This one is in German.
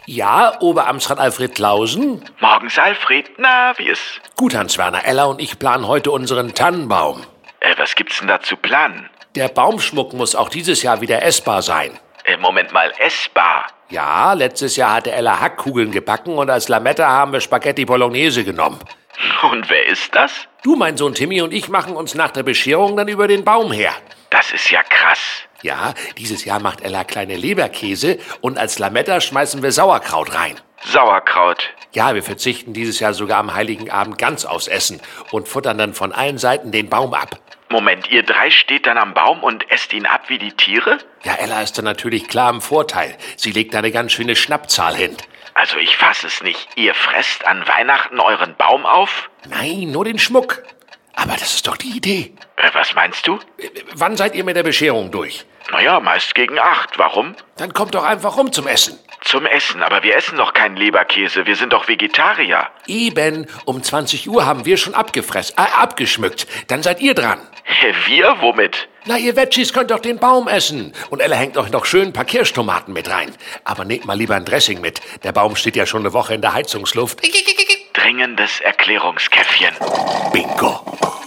Ja, Oberamtsrat Alfred Clausen? Morgens, Alfred. Na, wie ist? Gut, Hans-Werner. Ella und ich planen heute unseren Tannenbaum. Was gibt's denn da zu planen? Der Baumschmuck muss auch dieses Jahr wieder essbar sein. Moment mal, essbar? Ja, letztes Jahr hatte Ella Hackkugeln gebacken und als Lametta haben wir Spaghetti Bolognese genommen. Und wer ist das? Du, mein Sohn Timmy und ich machen uns nach der Bescherung dann über den Baum her. Das ist ja krass. Ja, dieses Jahr macht Ella kleine Leberkäse und als Lametta schmeißen wir Sauerkraut rein. Sauerkraut. Ja, wir verzichten dieses Jahr sogar am Heiligen Abend ganz aufs Essen und futtern dann von allen Seiten den Baum ab. Moment, ihr drei steht dann am Baum und esst ihn ab wie die Tiere? Ja, Ella ist dann natürlich klar im Vorteil. Sie legt da eine ganz schöne Schnappzahl hin. Also ich fass es nicht. Ihr fresst an Weihnachten euren Baum auf? Nein, nur den Schmuck. Aber das ist doch die Idee. Was meinst du? Wann seid ihr mit der Bescherung durch? Naja, meist gegen 8. Warum? Dann kommt doch einfach rum zum Essen. Zum Essen, aber wir essen doch keinen Leberkäse. Wir sind doch Vegetarier. Eben, um 20 Uhr haben wir schon abgeschmückt. Dann seid ihr dran. Wir? Womit? Na, ihr Veggies könnt doch den Baum essen. Und Ella hängt euch noch schön ein paar Kirschtomaten mit rein. Aber nehmt mal lieber ein Dressing mit. Der Baum steht ja schon eine Woche in der Heizungsluft. Dringendes Erklärungskäffchen. Bingo.